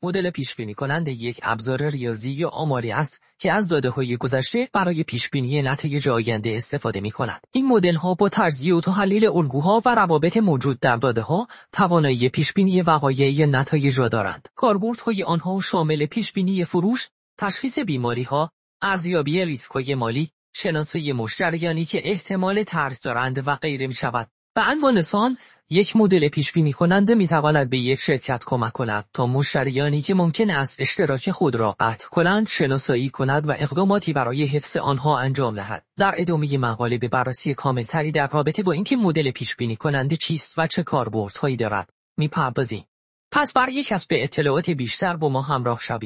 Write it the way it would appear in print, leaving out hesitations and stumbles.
مدل پیش‌بینی کننده یک ابزار ریاضی یا آماری است که از داده‌های گذشته برای پیش‌بینی نتایج آینده استفاده می‌کند. این مدل‌ها با تجزیه و تحلیل الگوها و روابط موجود در داده‌ها توانایی پیش‌بینی وقایع نتایج را دارند. کاربردهای آنها شامل پیش‌بینی فروش، تشخیص بیماری‌ها، ارزیابی ریسک‌های مالی، شناسایی مشتریانی که احتمال ترک دارند و غیره می‌شود. به عنوان مثال، یک مدل پیش‌بینی کننده می‌تواند به یک شرکت کمک کند تا مشتریانی که ممکن است اشتراک خود را قطع کنند شناسایی کند و اقداماتی برای حفظ آنها انجام دهد. در ادامه مقاله به بررسی کامل‌تری در رابطه با اینکه مدل پیش‌بینی کننده چیست و چه کاربردهایی دارد می‌پردازیم. پس برای کسب اطلاعات بیشتر با ما همراه شوید.